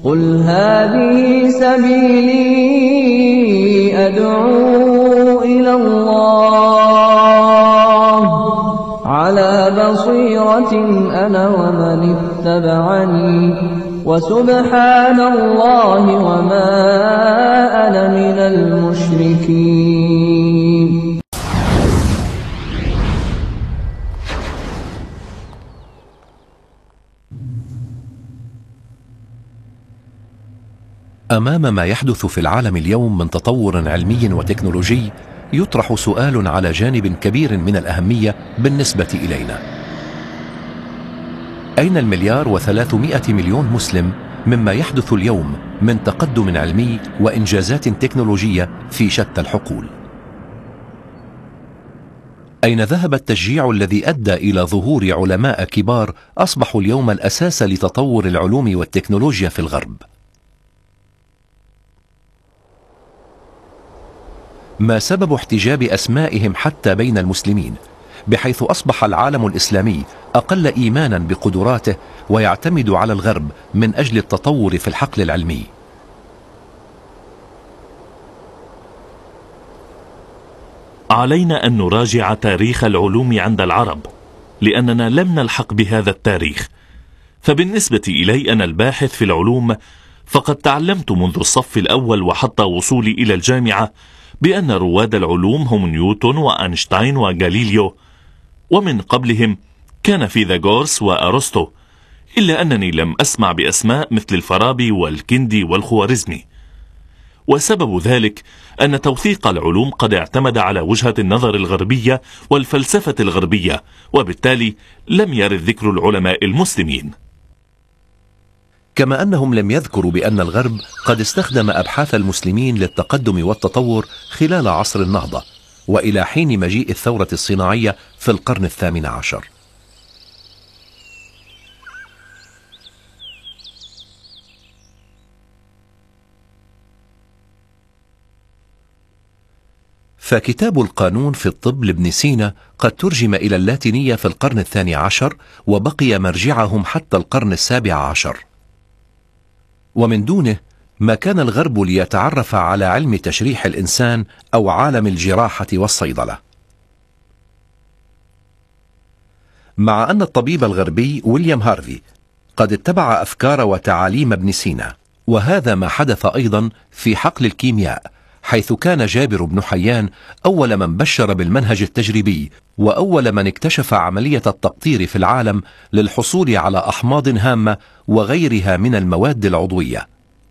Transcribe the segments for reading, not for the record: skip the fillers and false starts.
قل هذه سبيلي أدعو إلى الله على بصيرة أنا ومن اتبعني وسبحان الله وما أنا من المشركين. أمام ما يحدث في العالم اليوم من تطور علمي وتكنولوجي، يطرح سؤال على جانب كبير من الأهمية بالنسبة إلينا: أين ال1,300,000,000 مسلم مما يحدث اليوم من تقدم علمي وإنجازات تكنولوجية في شتى الحقول؟ أين ذهب التشجيع الذي أدى إلى ظهور علماء كبار أصبحوا اليوم الأساس لتطور العلوم والتكنولوجيا في الغرب؟ ما سبب احتجاب أسمائهم حتى بين المسلمين، بحيث أصبح العالم الإسلامي أقل إيمانا بقدراته ويعتمد على الغرب من أجل التطور في الحقل العلمي؟ علينا أن نراجع تاريخ العلوم عند العرب، لأننا لم نلحق بهذا التاريخ. فبالنسبة إلي أنا الباحث في العلوم، فقد تعلمت منذ الصف الأول وحتى وصولي إلى الجامعة بأن رواد العلوم هم نيوتن وأينشتاين وغاليليو، ومن قبلهم كان فيثاغورس وأرسطو، إلا أنني لم أسمع بأسماء مثل الفارابي والكندي والخوارزمي. وسبب ذلك أن توثيق العلوم قد اعتمد على وجهة النظر الغربية والفلسفة الغربية، وبالتالي لم يرد ذكر العلماء المسلمين. كما أنهم لم يذكروا بأن الغرب قد استخدم أبحاث المسلمين للتقدم والتطور خلال عصر النهضة وإلى حين مجيء الثورة الصناعية في القرن 18. فكتاب القانون في الطب لابن سينا قد ترجم إلى اللاتينية في القرن 12 وبقي مرجعهم حتى القرن 17. ومن دونه ما كان الغرب ليتعرف على علم تشريح الإنسان أو عالم الجراحة والصيدلة. مع أن الطبيب الغربي ويليام هارفي قد اتبع أفكار وتعاليم ابن سينا، وهذا ما حدث أيضا في حقل الكيمياء، حيث كان جابر بن حيان أول من بشر بالمنهج التجريبي وأول من اكتشف عملية التقطير في العالم للحصول على أحماض هامة وغيرها من المواد العضوية.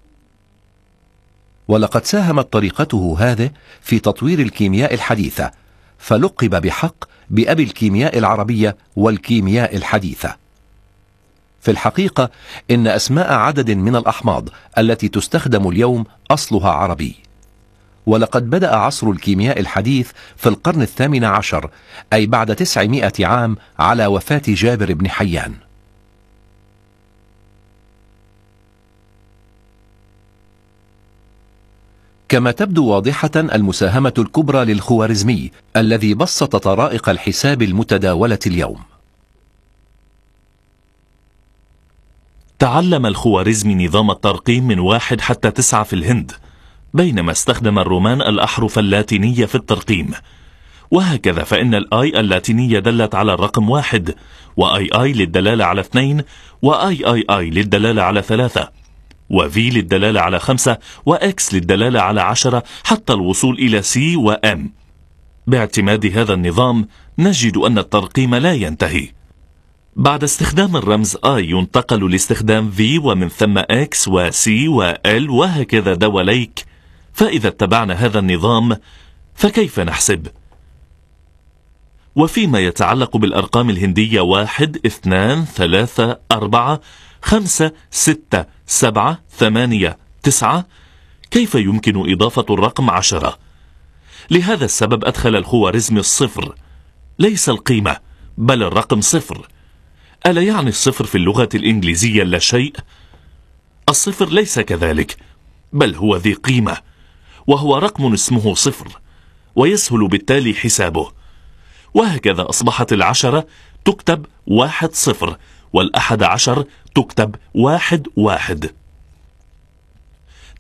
ولقد ساهمت طريقته هذه في تطوير الكيمياء الحديثة، فلقب بحق بأبي الكيمياء العربية والكيمياء الحديثة. في الحقيقة إن أسماء عدد من الأحماض التي تستخدم اليوم أصلها عربي. ولقد بدأ عصر الكيمياء الحديث في القرن 18، أي بعد 900 عام على وفاة جابر بن حيان. كما تبدو واضحة المساهمة الكبرى للخوارزمي الذي بسط طرائق الحساب المتداولة اليوم. تعلم الخوارزمي نظام الترقيم من 1 حتى 9 في الهند، بينما استخدم الرومان الأحرف اللاتينية في الترقيم. وهكذا فإن الآي اللاتينية دلت على الرقم 1، وآي للدلالة على 2، وآي للدلالة على 3، وفي للدلالة على 5، وإكس للدلالة على 10، حتى الوصول إلى سي وإم. باعتماد هذا النظام نجد أن الترقيم لا ينتهي. بعد استخدام الرمز I ينتقل لاستخدام V، ومن ثم X وC وL، وهكذا دواليك. فإذا اتبعنا هذا النظام فكيف نحسب؟ وفيما يتعلق بالأرقام الهندية 1 2 3 4 5 6 7 8 9، كيف يمكن إضافة الرقم 10؟ لهذا السبب أدخل الخوارزمي الصفر، ليس القيمة بل الرقم 0. ألا يعني الصفر في اللغة الإنجليزية لا شيء؟ الصفر ليس كذلك، بل هو ذي قيمة، وهو رقم اسمه 0، ويسهل بالتالي حسابه. وهكذا أصبحت 10 تكتب 1 0، وال11 تكتب 1 1.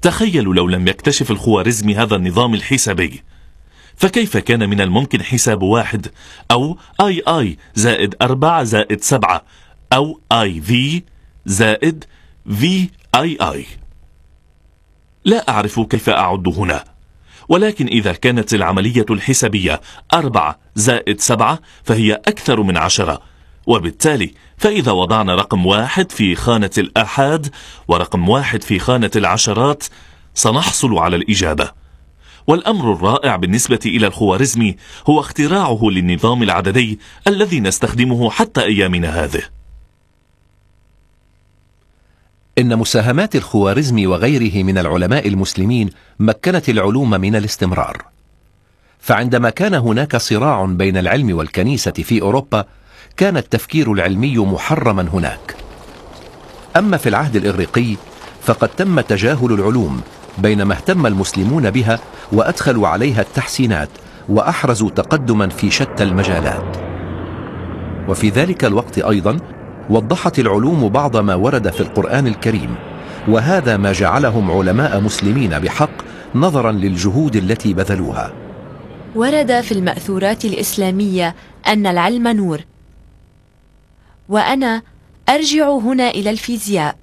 تخيلوا لو لم يكتشف الخوارزمي هذا النظام الحسابي، فكيف كان من الممكن حساب 1 أو I زائد 4 زائد 7 أو IV زائد VII؟ لا أعرف كيف أعد هنا، ولكن إذا كانت العملية الحسابية 4 زائد 7 فهي أكثر من 10، وبالتالي فإذا وضعنا رقم 1 في خانة الآحاد ورقم 1 في خانة العشرات سنحصل على الإجابة. والأمر الرائع بالنسبة إلى الخوارزمي هو اختراعه للنظام العددي الذي نستخدمه حتى أيامنا هذه. إن مساهمات الخوارزمي وغيره من العلماء المسلمين مكنت العلوم من الاستمرار، فعندما كان هناك صراع بين العلم والكنيسة في أوروبا كان التفكير العلمي محرما هناك. أما في العهد الإغريقي فقد تم تجاهل العلوم، بينما اهتم المسلمون بها وأدخلوا عليها التحسينات وأحرزوا تقدما في شتى المجالات. وفي ذلك الوقت أيضا وضحت العلوم بعض ما ورد في القرآن الكريم، وهذا ما جعلهم علماء مسلمين بحق نظرا للجهود التي بذلوها. ورد في المأثورات الإسلامية أن العلم نور، وأنا أرجع هنا إلى الفيزياء،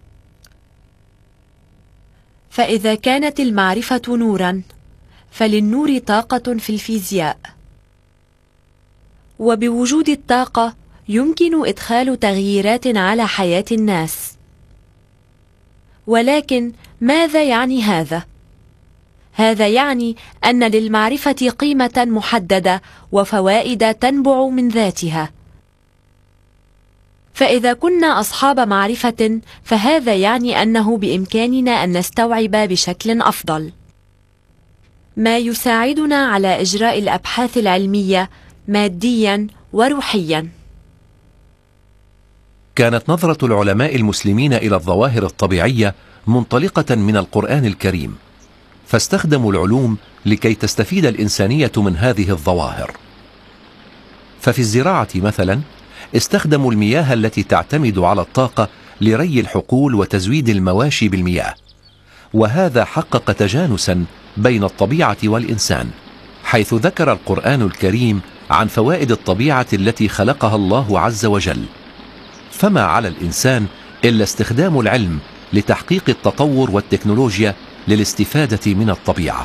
فإذا كانت المعرفة نورا فللنور طاقة في الفيزياء، وبوجود الطاقة يمكن إدخال تغييرات على حياة الناس. ولكن ماذا يعني هذا؟ هذا يعني أن للمعرفة قيمة محددة وفوائد تنبع من ذاتها، فإذا كنا أصحاب معرفة فهذا يعني أنه بإمكاننا أن نستوعب بشكل أفضل، ما يساعدنا على إجراء الأبحاث العلمية ماديا وروحيا. كانت نظرة العلماء المسلمين إلى الظواهر الطبيعية منطلقة من القرآن الكريم، فاستخدموا العلوم لكي تستفيد الإنسانية من هذه الظواهر. ففي الزراعة مثلا استخدموا المياه التي تعتمد على الطاقة لري الحقول وتزويد المواشي بالمياه، وهذا حقق تجانسا بين الطبيعة والإنسان، حيث ذكر القرآن الكريم عن فوائد الطبيعة التي خلقها الله عز وجل. فما على الإنسان إلا استخدام العلم لتحقيق التطور والتكنولوجيا للاستفادة من الطبيعة.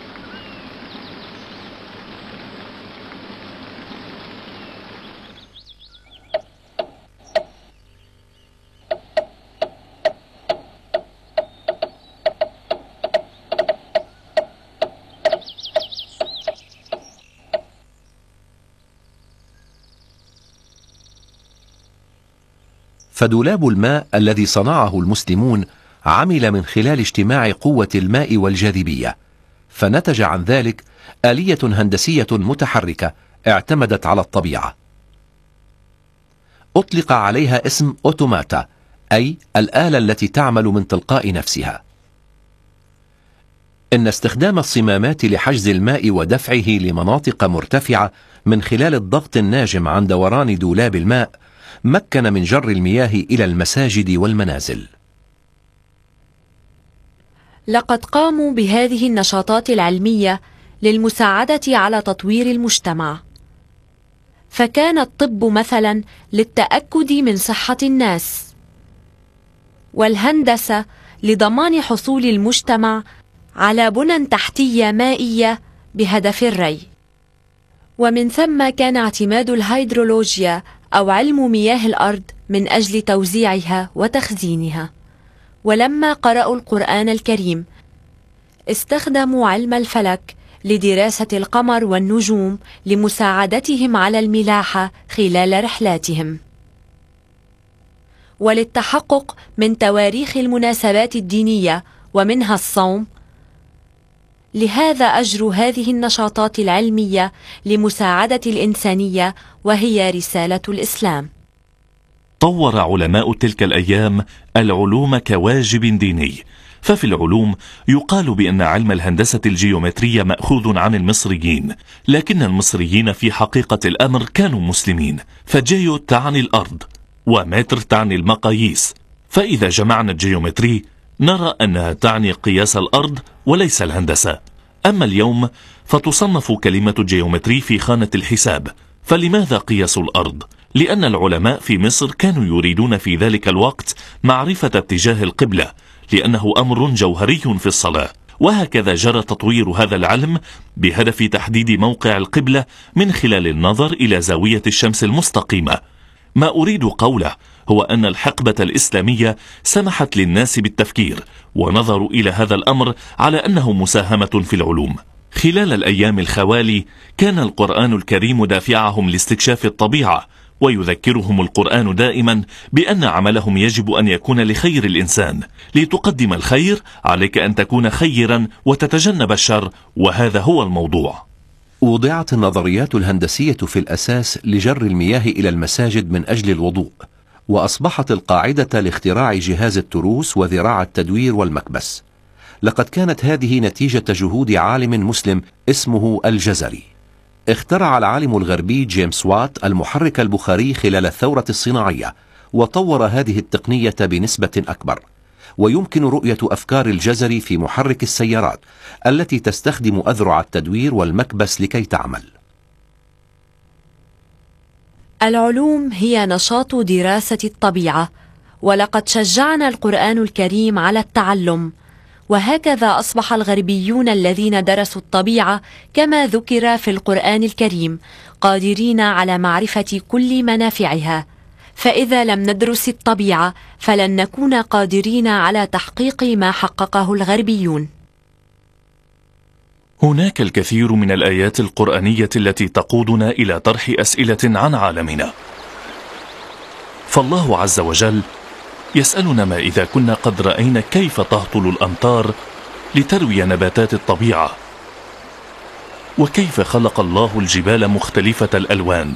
فدولاب الماء الذي صنعه المسلمون عمل من خلال اجتماع قوة الماء والجاذبية، فنتج عن ذلك آلية هندسية متحركة اعتمدت على الطبيعة. أطلق عليها اسم أوتوماتا، أي الآلة التي تعمل من تلقاء نفسها. إن استخدام الصمامات لحجز الماء ودفعه لمناطق مرتفعة من خلال الضغط الناجم عن دوران دولاب الماء مكن من جر المياه إلى المساجد والمنازل. لقد قاموا بهذه النشاطات العلمية للمساعدة على تطوير المجتمع، فكان الطب مثلا للتأكد من صحة الناس، والهندسة لضمان حصول المجتمع على بنى تحتية مائية بهدف الري، ومن ثم كان اعتماد الهيدرولوجيا أو علم مياه الأرض من أجل توزيعها وتخزينها. ولما قرأوا القرآن الكريم استخدموا علم الفلك لدراسة القمر والنجوم لمساعدتهم على الملاحة خلال رحلاتهم، وللتحقق من تواريخ المناسبات الدينية ومنها الصوم. لهذا أجروا هذه النشاطات العلمية لمساعدة الإنسانية، وهي رسالة الإسلام. طور علماء تلك الأيام العلوم كواجب ديني، ففي العلوم يقال بأن علم الهندسة الجيومترية مأخوذ عن المصريين، لكن المصريين في حقيقة الأمر كانوا مسلمين، فجيو تعني الأرض ومتر تعني المقاييس، فإذا جمعنا الجيومتري نرى أنها تعني قياس الأرض وليس الهندسة. أما اليوم فتصنف كلمة جيومتري في خانة الحساب. فلماذا قياس الأرض؟ لأن العلماء في مصر كانوا يريدون في ذلك الوقت معرفة اتجاه القبلة، لأنه أمر جوهري في الصلاة. وهكذا جرى تطوير هذا العلم بهدف تحديد موقع القبلة من خلال النظر إلى زاوية الشمس المستقيمة. ما أريد قوله هو أن الحقبة الإسلامية سمحت للناس بالتفكير ونظروا إلى هذا الأمر على أنه مساهمة في العلوم. خلال الأيام الخوالي كان القرآن الكريم دافعهم لاستكشاف الطبيعة، ويذكرهم القرآن دائما بأن عملهم يجب أن يكون لخير الإنسان. لتقدم الخير عليك أن تكون خيرا وتتجنب الشر، وهذا هو الموضوع. وضعت النظريات الهندسية في الأساس لجر المياه إلى المساجد من أجل الوضوء، وأصبحت القاعدة لاختراع جهاز التروس وذراع التدوير والمكبس. لقد كانت هذه نتيجة جهود عالم مسلم اسمه الجزري. اخترع العالم الغربي جيمس وات المحرك البخاري خلال الثورة الصناعية، وطور هذه التقنية بنسبة أكبر. ويمكن رؤية أفكار الجزري في محرك السيارات التي تستخدم أذرع التدوير والمكبس لكي تعمل. العلوم هي نشاط دراسة الطبيعة، ولقد شجعنا القرآن الكريم على التعلم، وهكذا أصبح الغربيون الذين درسوا الطبيعة كما ذكر في القرآن الكريم قادرين على معرفة كل منافعها. فإذا لم ندرس الطبيعة فلن نكون قادرين على تحقيق ما حققه الغربيون. هناك الكثير من الآيات القرآنية التي تقودنا إلى طرح أسئلة عن عالمنا. فالله عز وجل يسألنا ما إذا كنا قد رأينا كيف تهطل الأمطار لتروي نباتات الطبيعة، وكيف خلق الله الجبال مختلفة الألوان،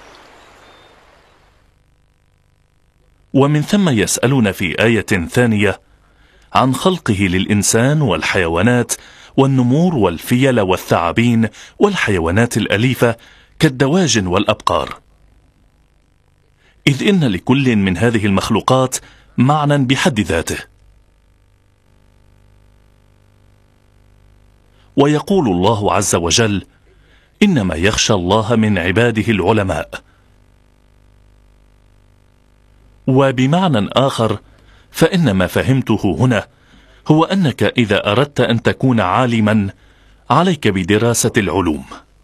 ومن ثم يسألنا في آية ثانية عن خلقه للإنسان والحيوانات والنمور والفيل والثعابين والحيوانات الأليفة كالدواجن والأبقار، إذ إن لكل من هذه المخلوقات معنى بحد ذاته. ويقول الله عز وجل: إنما يخشى الله من عباده العلماء. وبمعنى آخر فإن ما فهمته هنا هو أنك إذا أردت أن تكون عالما عليك بدراسة العلوم.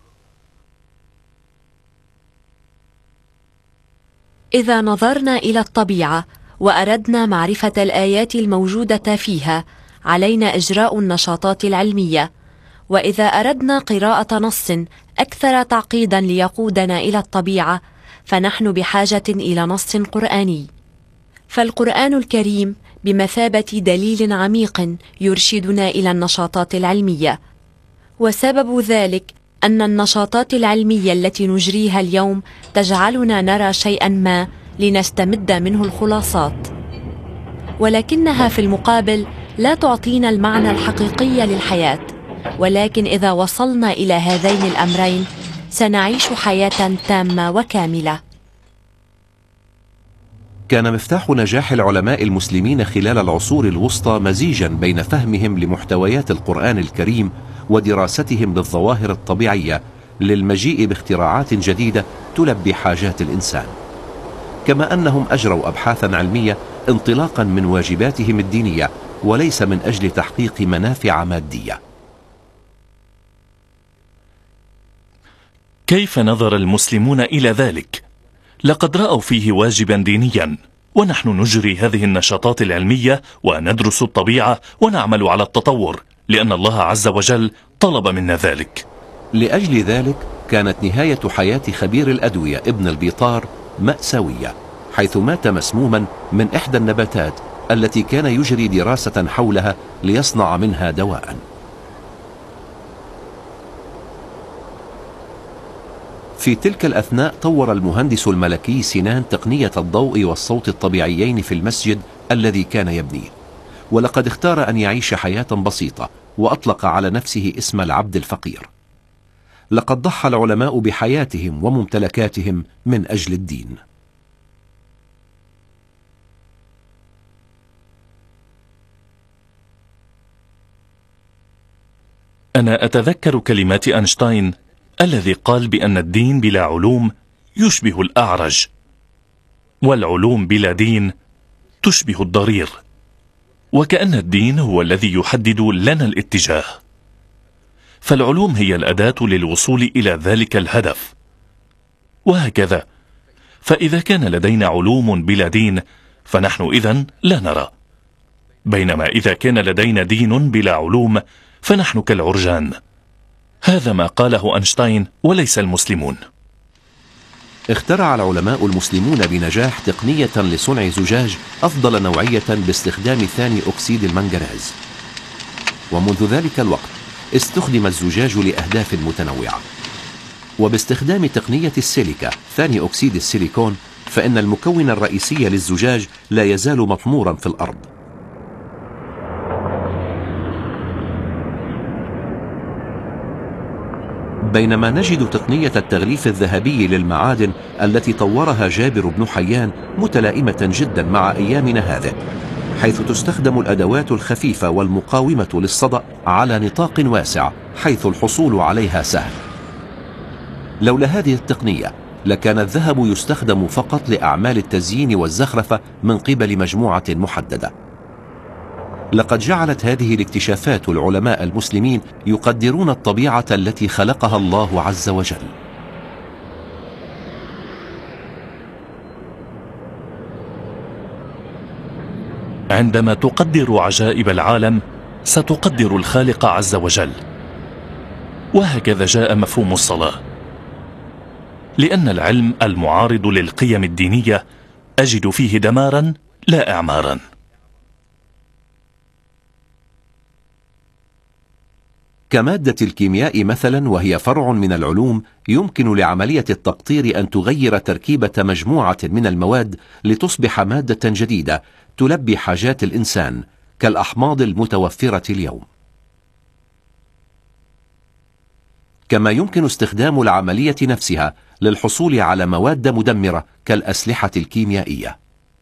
إذا نظرنا إلى الطبيعة وأردنا معرفة الآيات الموجودة فيها علينا إجراء النشاطات العلمية، وإذا أردنا قراءة نص أكثر تعقيدا ليقودنا إلى الطبيعة فنحن بحاجة إلى نص قرآني. فالقرآن الكريم بمثابة دليل عميق يرشدنا إلى النشاطات العلمية، وسبب ذلك أن النشاطات العلمية التي نجريها اليوم تجعلنا نرى شيئا ما لنستمد منه الخلاصات، ولكنها في المقابل لا تعطينا المعنى الحقيقي للحياة. ولكن إذا وصلنا إلى هذين الأمرين سنعيش حياة تامة وكاملة. كان مفتاح نجاح العلماء المسلمين خلال العصور الوسطى مزيجا بين فهمهم لمحتويات القرآن الكريم ودراستهم للظواهر الطبيعية للمجيء باختراعات جديدة تلبي حاجات الإنسان، كما أنهم أجروا أبحاثا علمية انطلاقا من واجباتهم الدينية وليس من أجل تحقيق منافع مادية. كيف نظر المسلمون إلى ذلك؟ لقد رأوا فيه واجبا دينيا، ونحن نجري هذه النشاطات العلمية وندرس الطبيعة ونعمل على التطور لأن الله عز وجل طلب منا ذلك. لأجل ذلك كانت نهاية حياة خبير الأدوية ابن البيطار مأساوية، حيث مات مسموما من إحدى النباتات التي كان يجري دراسة حولها ليصنع منها دواء. في تلك الأثناء طور المهندس الملكي سنان تقنية الضوء والصوت الطبيعيين في المسجد الذي كان يبنيه، ولقد اختار أن يعيش حياة بسيطة وأطلق على نفسه اسم العبد الفقير. لقد ضحى العلماء بحياتهم وممتلكاتهم من أجل الدين. أنا أتذكر كلمات أينشتاين الذي قال بأن الدين بلا علوم يشبه الأعرج، والعلوم بلا دين تشبه الضرير، وكأن الدين هو الذي يحدد لنا الاتجاه، فالعلوم هي الأداة للوصول إلى ذلك الهدف. وهكذا، فإذا كان لدينا علوم بلا دين فنحن إذن لا نرى، بينما إذا كان لدينا دين بلا علوم فنحن كالعرجان. هذا ما قاله أينشتاين وليس المسلمون. اخترع العلماء المسلمون بنجاح تقنية لصنع زجاج أفضل نوعية باستخدام ثاني أكسيد المنغنيز، ومنذ ذلك الوقت استخدم الزجاج لأهداف متنوعة. وباستخدام تقنية السيليكا ثاني أكسيد السيليكون، فإن المكون الرئيسي للزجاج لا يزال مطمورا في الأرض. بينما نجد تقنية التغليف الذهبي للمعادن التي طورها جابر بن حيان متلائمة جدا مع أيامنا هذه، حيث تستخدم الأدوات الخفيفة والمقاومة للصدأ على نطاق واسع، حيث الحصول عليها سهل. لولا هذه التقنية لكان الذهب يستخدم فقط لأعمال التزيين والزخرفة من قبل مجموعة محددة. لقد جعلت هذه الاكتشافات العلماء المسلمين يقدرون الطبيعة التي خلقها الله عز وجل. عندما تقدر عجائب العالم ستقدر الخالق عز وجل. وهكذا جاء مفهوم الصلاة، لأن العلم المعارض للقيم الدينية أجد فيه دمارا لا إعمارا. كمادة الكيمياء مثلا، وهي فرع من العلوم، يمكن لعملية التقطير أن تغير تركيبة مجموعة من المواد لتصبح مادة جديدة تلبي حاجات الإنسان، كالأحماض المتوفرة اليوم. كما يمكن استخدام العملية نفسها للحصول على مواد مدمرة كالأسلحة الكيميائية.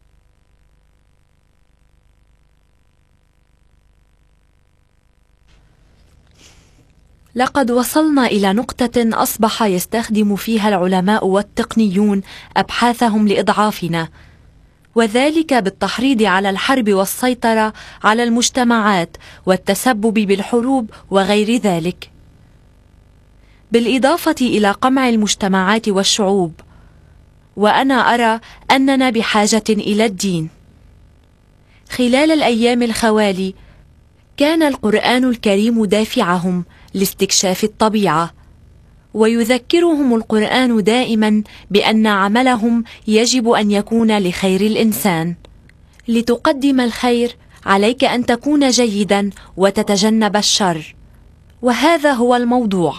لقد وصلنا إلى نقطة أصبح يستخدم فيها العلماء والتقنيون أبحاثهم لإضعافنا، وذلك بالتحريض على الحرب والسيطرة على المجتمعات والتسبب بالحروب وغير ذلك، بالإضافة إلى قمع المجتمعات والشعوب. وأنا أرى أننا بحاجة إلى الدين. خلال الأيام الخوالي كان القرآن الكريم دافعهم لاستكشاف الطبيعة، ويذكرهم القرآن دائما بأن عملهم يجب أن يكون لخير الإنسان. لتقدم الخير عليك أن تكون جيدا وتتجنب الشر، وهذا هو الموضوع.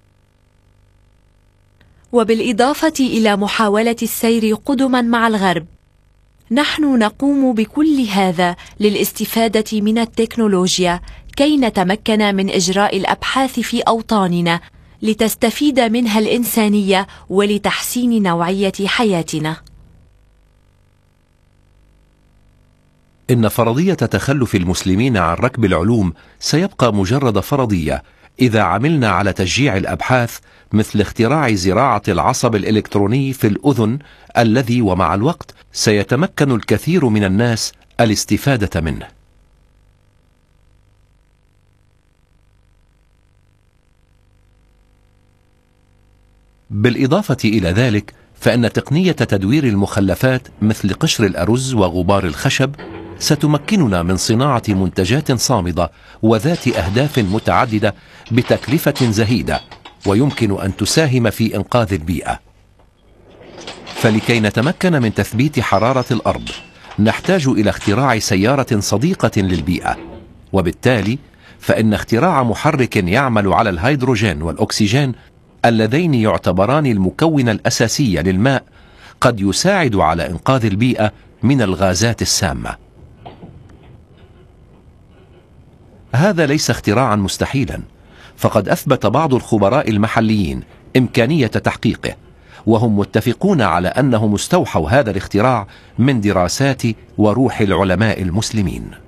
وبالإضافة إلى محاولة السير قدما مع الغرب، نحن نقوم بكل هذا للاستفادة من التكنولوجيا كي نتمكن من إجراء الأبحاث في أوطاننا لتستفيد منها الإنسانية ولتحسين نوعية حياتنا. إن فرضية تخلف المسلمين عن ركب العلوم سيبقى مجرد فرضية إذا عملنا على تشجيع الأبحاث، مثل اختراع زراعة العصب الإلكتروني في الأذن، الذي ومع الوقت سيتمكن الكثير من الناس الاستفادة منه. بالإضافة إلى ذلك، فإن تقنية تدوير المخلفات مثل قشر الأرز وغبار الخشب ستمكننا من صناعة منتجات صامدة وذات أهداف متعددة بتكلفة زهيدة، ويمكن أن تساهم في إنقاذ البيئة. فلكي نتمكن من تثبيت حرارة الأرض نحتاج إلى اختراع سيارة صديقة للبيئة، وبالتالي فإن اختراع محرك يعمل على الهيدروجين والأكسجين اللذين يعتبران المكون الأساسي للماء قد يساعد على إنقاذ البيئة من الغازات السامة. هذا ليس اختراعا مستحيلا، فقد أثبت بعض الخبراء المحليين إمكانية تحقيقه، وهم متفقون على أنهم استوحوا هذا الاختراع من دراسات وروح العلماء المسلمين.